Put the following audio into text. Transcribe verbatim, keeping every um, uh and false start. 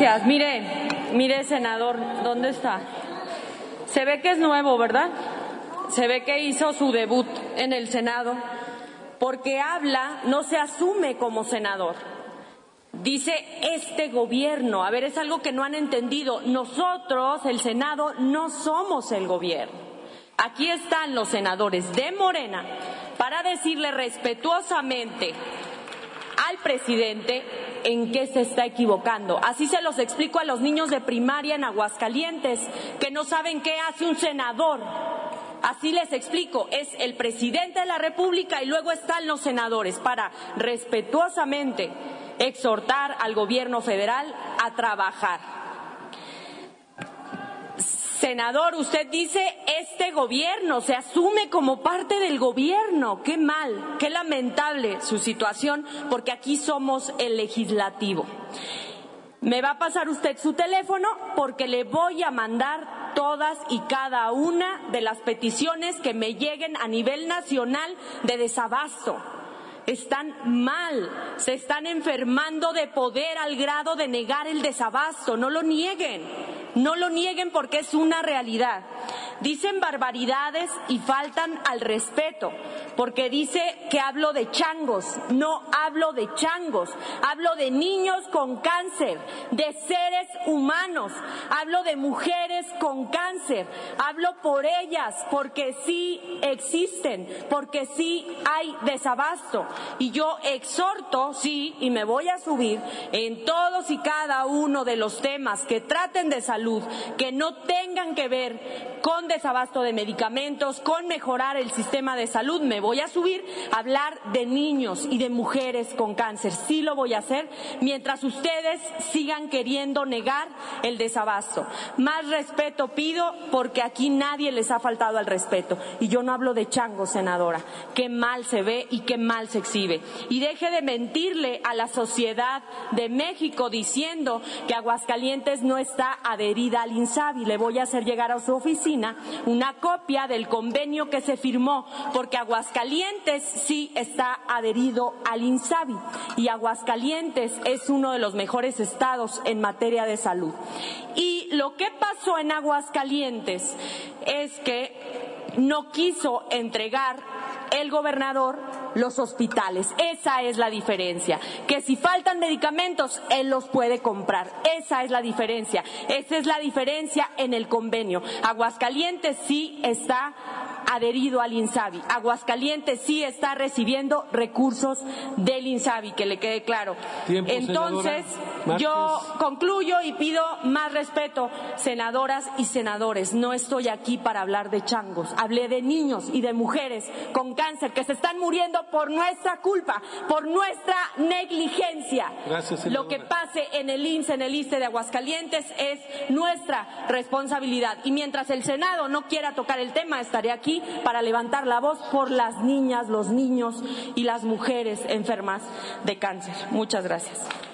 Gracias. Mire, mire, senador, ¿dónde está? Se ve que es nuevo, ¿verdad? Se ve que hizo su debut en el Senado, porque habla, no se asume como senador. Dice este gobierno. A ver, es algo que no han entendido. Nosotros, el Senado, no somos el gobierno. Aquí están los senadores de Morena para decirle respetuosamente al presidente en qué se está equivocando. Así se los explico a los niños de primaria en Aguascalientes, que no saben qué hace un senador. Así les explico, es el presidente de la República y luego están los senadores para respetuosamente exhortar al gobierno federal a trabajar. Senador, usted dice este gobierno, se asume como parte del gobierno. Qué mal, qué lamentable su situación, porque aquí somos el legislativo. Me va a pasar usted su teléfono porque le voy a mandar todas y cada una de las peticiones que me lleguen a nivel nacional de desabasto. Están mal, se están enfermando de poder al grado de negar el desabasto. No lo nieguen, no lo nieguen porque es una realidad. Dicen barbaridades y faltan al respeto, porque dice que hablo de changos. No hablo de changos, hablo de niños con cáncer, de seres humanos, hablo de mujeres con cáncer, hablo por ellas, porque sí existen, porque sí hay desabasto. Y yo exhorto, sí, y me voy a subir en todos y cada uno de los temas que traten de salud, que no tengan que ver con desabasto de medicamentos, con mejorar el sistema de salud. Me voy a subir a hablar de niños y de mujeres con cáncer. Sí lo voy a hacer mientras ustedes sigan queriendo negar el desabasto. Más respeto pido, porque aquí nadie les ha faltado al respeto. Y yo no hablo de changos, senadora. Qué mal se ve y qué mal se exhibe. Y deje de mentirle a la sociedad de México diciendo que Aguascalientes no está adherida al INSABI. Le voy a hacer llegar a su oficina una copia del convenio que se firmó, porque Aguascalientes sí está adherido al INSABI y Aguascalientes es uno de los mejores estados en materia de salud. Y lo que pasó en Aguascalientes es que no quiso entregar el gobernador los hospitales. Esa es la diferencia. Que si faltan medicamentos, él los puede comprar. Esa es la diferencia. Esa es la diferencia en el convenio. Aguascalientes sí está adherido al INSABI. Aguascalientes sí está recibiendo recursos del INSABI, que le quede claro. Tiempo, Entonces, yo concluyo y pido más respeto, senadoras y senadores. No estoy aquí para hablar de changos. Hablé de niños y de mujeres con cáncer que se están muriendo por nuestra culpa, por nuestra negligencia. Gracias, Lo que pase en el I M S S, en el I S S S T E de Aguascalientes es nuestra responsabilidad. Y mientras el Senado no quiera tocar el tema, estaré aquí para levantar la voz por las niñas, los niños y las mujeres enfermas de cáncer. Muchas gracias.